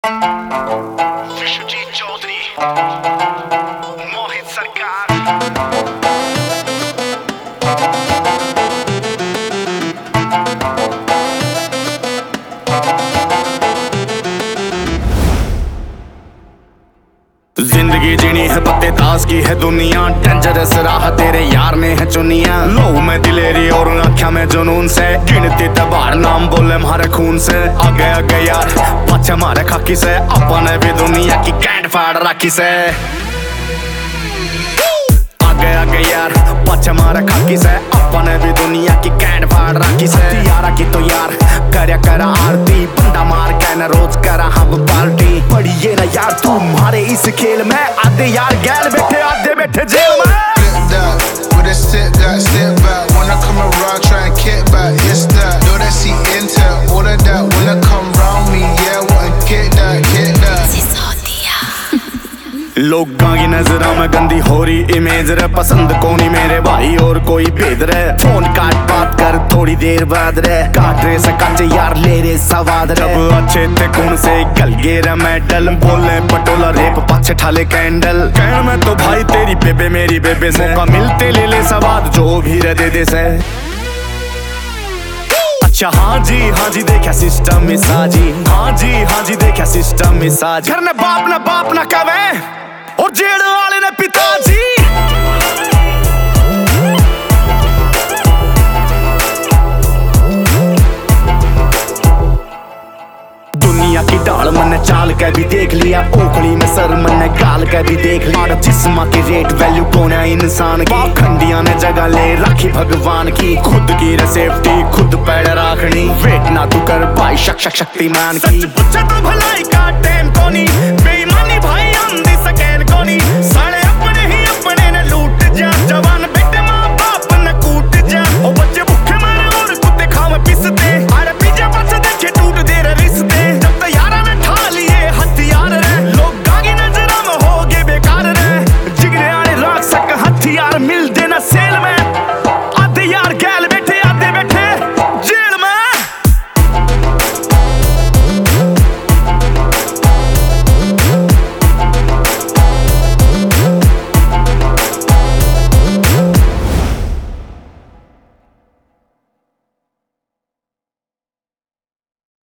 विश्वजीत चौधरी, मोहित सरकार। जिंदगी जीनी है पत्ते ताश की है दुनिया, डेंजरस राह तेरे यार ने है चुनिया। लो में दिलेरी और आँखों में जुनून से, गिनती तबार नाम बोले हमारे खून से। आगे आगे यार पीछे हमारे खाकी से, अपने भी दुनिया की कैंड फाड़ राखी से। आगे आगे यार पीछे हमारे खाकी से, अपने भी दुनिया की कैंड फाड़ राखी से। यारा की तो यार करया करा आरती, बंदा मार के न रोज करा हम पार्टी। पड़ी ये ना यार तुम्हारे इस खेल में, आधे यार गैल बैठे आधे बैठे जेल में। लोगां की नजरों में गंदी हो रही इमेज रे, पसंद कोनी मेरे भाई और कोई भेद रे। फोन काट बात कर थोड़ी देर बाद रे, काट रे से काचे यार ले रे सवाद रे। जब अच्छे थे कौन से गल गे रे मेडल, बोले पटोला रेप पाछे ठाले कैंडल। कहण में तो भाई तेरी बेबे मेरी बेबे से, मौका मिलते ले ले सवाद जो भी रे दे दे से। अच्छा हाँ जी देखा सिस्टम मिसाजी, हाँ जी देखा सिस्टम मिसाजी। घर ने बाप ना कवे और जेड़ वाले ने पिताजी। दुनिया की ढाल मैंने चाल के भी देख लिया, ओखली में सर मैंने गाल के भी देख लिया। जिस्म की रेट वैल्यू कौन है इंसान की, खंडिया ने जगह ले राखी भगवान की। खुद की सेफ्टी खुद पैर राखनी, वेट ना तू कर भाई शक्तिमान की। सच पूछे तो भलाई का टाइम कोनी,